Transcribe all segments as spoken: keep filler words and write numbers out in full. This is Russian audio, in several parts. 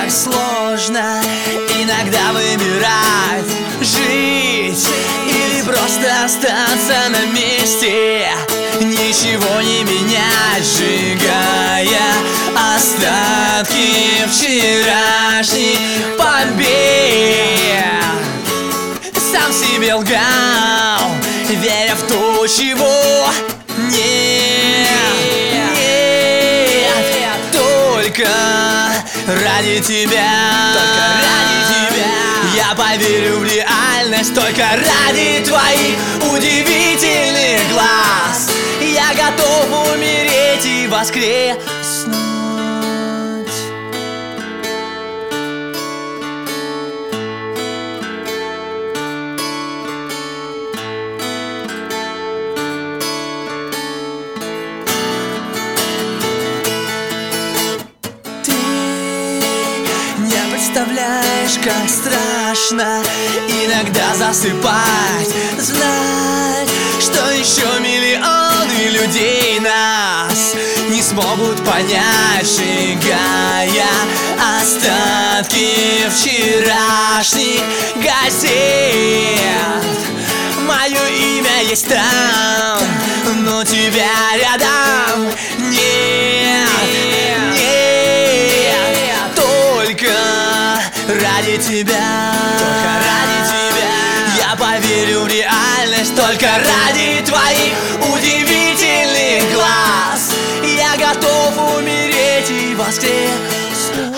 так сложно иногда выбирать, жить или просто остаться на месте, ничего не менять, сжигая остатки вчерашних побед. Сам себе лгал, веря в то, чего нет, нет, только ради тебя, только ради тебя я поверю в реальность, только ради твоих удивительных глаз я готов умереть и воскреснуть. Представляешь, как страшно иногда засыпать, знать, что еще миллионы людей нас не смогут понять, сжигая остатки вчерашних газет. Мое имя есть там, но тебя рядом нет, нет, только ради тебя, только ради тебя я поверю в реальность, только ради твоих удивительных глаз я готов умереть и воскреснуть.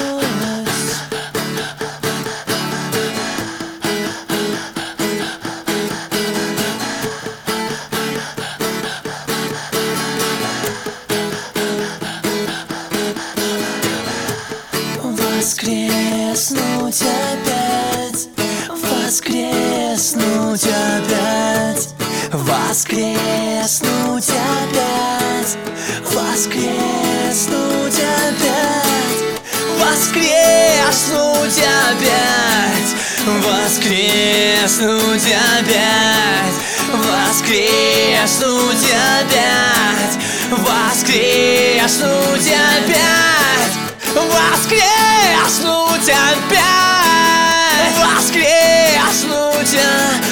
Воскреснуть опять, воскреснуть опять, воскреснуть опять, воскреснуть опять, воскреснуть опять, воскреснуть опять, воскреснуть опять, воскреснуть опять, воскреснуть опять, воскреснуть опять,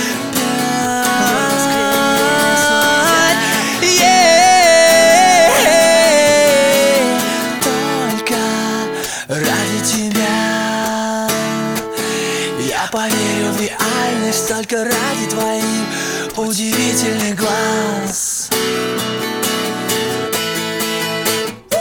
yeah. Только ради тебя я поверю в реальность, только ради твоих удивительных глаз.